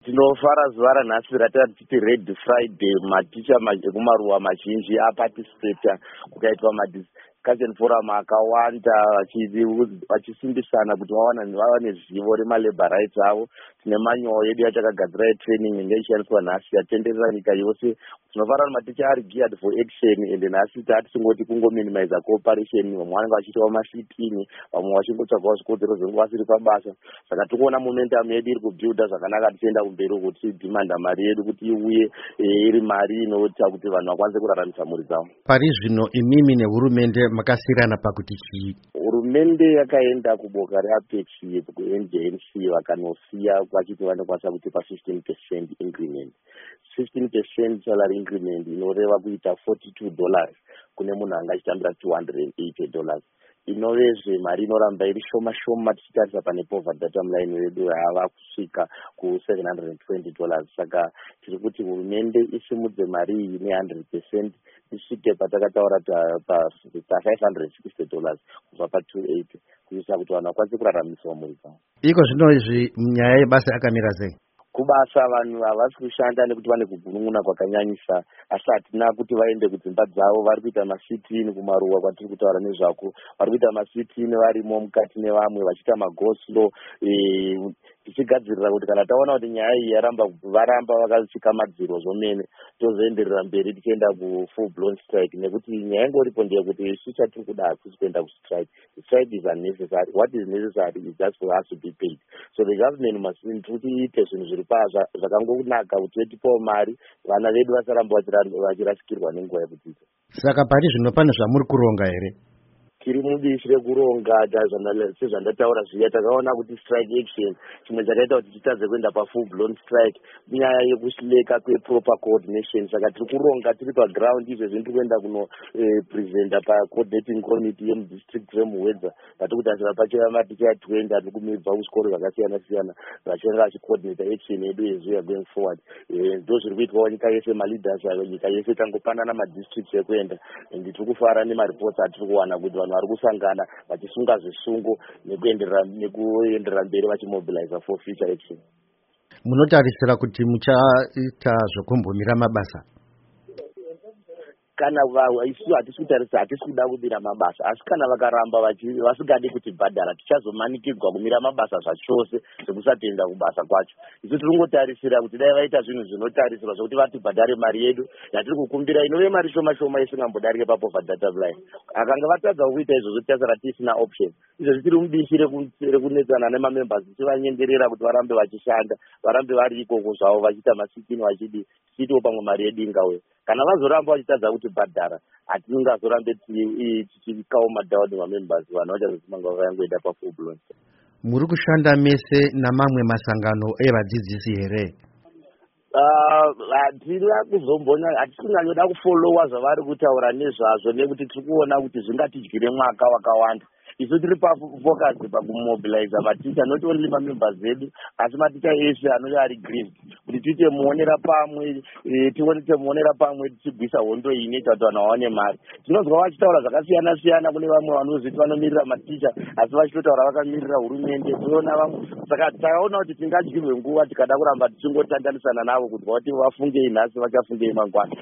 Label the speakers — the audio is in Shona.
Speaker 1: Tinofara zuva ranhasi ratava tichiti Red Friday. Maticha ekumaruwa mazhinji aparticipata kukaitwa madiscussion forum akawanda vachisimbisana kuti vawane zivo remalabor rights avo. Tine manyowa yedu yatakagadzira yetraining inenge ichishandiswa nhasi yatenderera nyika yose. Tinofara kuti maticha ari geared for action ende nhasi tatisingoti kungominimiza cooperation. Vamwe vanenge vachiitawo masitini, vamwe vachingotsvagawo zvikodzero zvinenge vasiri pabasa. Saka tikuona momentum yedu iri kubuilda zvakanaka tichienda kumberi kuti tidhimanda mari yedu kuti iuye iri mari inoita kuti vanhu vakwanise kuraramisa mhuri dzavo.
Speaker 2: Pari zvino imimi nehurumende makasiyana pakuti chii?
Speaker 1: Hurumende yakaenda kuboka reApex kuNJNC vakanosiya vachiti vanokwanisa kutipa 15% increment. 15% salary increment inoreva kuita $42 kune munhu anga achitambira $280. Inovezve mari inoramba iri shoma shoma tichitarisa pane poverty data line yedu yava kusvika ku$720. Saka tiri kuti hurumende isimudze mari iyi ne100% isvike patakataura pa$560 kubva pa$280 kuisa kuti vanhu vakwanise kuraramiswa mhuri dzavo.
Speaker 2: Iko zvino izvi nyaya yebasa yakamira sei?
Speaker 1: Kubasa vanhu havasi kushanda nekuti vane kugunun'una kwakanyanyisa, asi hatina kuti vaende kudzimba dzavo. Vari kuita masitini kumaruwa kwatiri kutaura nezvako. Vari kuita masitini varimo mukati nevamwe vachiita magoslo, tichigadzirira kuti kana taona kuti nyaya iyi varamba vakasvika madziro zvomene tozoenderera mberi tichienda kufull blown strike, nekuti nyaya ingoripo ndeyekuti isu chatiri kuda hakusi kuenda kustrike. Strike is unnecessary. What is necessary is just for us to be paid. So the government must iite zvinhu zviri zvakangonaka kuti tipawo mari vana vedu vasaramba vachirasikirwa nenguva yekudzidza.
Speaker 2: Saka pari zvino pane zvamuri kuronga here?
Speaker 1: Tiri mubishi rekuronga sezvandataura zviya. Takaona kuti strike action chimwe chakaita kuti titadze kuenda pafull blown strike nyaya yekushileka kweproper coordination. Saka tiri kuronga tiri paground izvo zvini tiri kuenda kuno presenta pacoordinating committee yemudistrict remuhwedza vatikutasira pacheva maticha 20 ari kumibva kuchikoro zvakasiyana siyana vachinge vachicoordinata action yedu yezuya going forward. Ndo zviri kuitwawo nyika yese, maleaders nyika yese tangopanana madistricts ekuenda, ende tiri kufara nemareports atiri kuwana kuti vanhu vari kusangana vachisunga zvisungo nekuenderera mberi vachimobiliza for future action.
Speaker 2: Munotarisira kuti muchaita zvokumbomira mabasa?
Speaker 1: Kana isu hatisi kutarisa, hatisi kuda kumira mabasa, asi kana vakaramba vasingadi kutibhadhara tichazomanikirwa kumira mabasa zvachose sekusatoenda kubasa kwacho. Isu tiri kungotarisira kuti dai vaita zvinhu zvinotarisirwa zvokuti vatibhadhare mari yedu yatiri kukumbira inove mari shoma shoma isingambodarike papoverty data line. Akanga vatadza kuita izvozvo titasara tisina option. Izvozvi tiri mubishi rekunetsana nemamembers tichivanyengerera kuti varambe vachishanda, varambe vari ikoko zvavo vachiita masitini vachidi tichitiwo pamwe mari yedu ingauya. Kana vazoramba vachitadza kuti bhadhara hatingazorambe tichikaoma down mamembers vanhu vachazozimanga vayangoenda pafull blown.
Speaker 2: Muri kushanda mese namamwe masangano evadzidzisi here?
Speaker 1: Hatina kuzombona, hatisi kunyanyoda kufollowa zvavari kutaura nezvazvo nekuti tiri kuona kuti zvingatidyire mwaka wakawanda. Isu tiri pafocus pakumobiliza maticha, not only mamembers edu asi maticha ese anouya ari grieved kuti tiite muonera pamwe, muonera pamwe tichibvisa hondo iyi inoita kuti vanhu vawane mari. Tinonzwa vachitaura zvakasiyana siyana, kune vamwe vanoziti vanomirira maticha asi vachitotaura vakamirira hurumende. Toona vamwe, saka takaona kuti tingadyirwe nguva tikada kuramba tichingotandanisana navo kuti vafunge nhasi vachafungei mangwana.